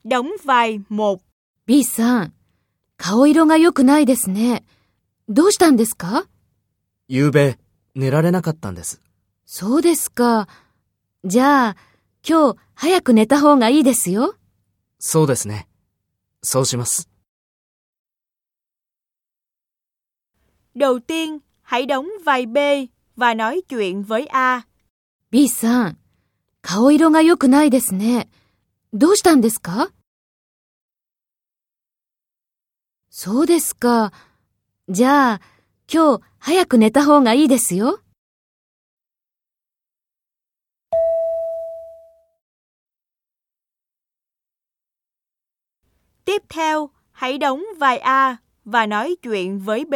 Đóng vai 1。 B さん、顔色が良くないですね。どうしたんですか？ 昨べ、寝られなかったんです。 そうですか。じゃあ、今日早く寝た方がいいですよ。 そうですね。そうします。 Đầu tiên, hãy đóng vai B và nói chuyện với A. B さん、顔色が良くないですね。どうしたんですか？そうですか。じゃあ、今日早く寝た方がいいですよ。 Tiếp theo, hãy đóng vai A và nói chuyện với B.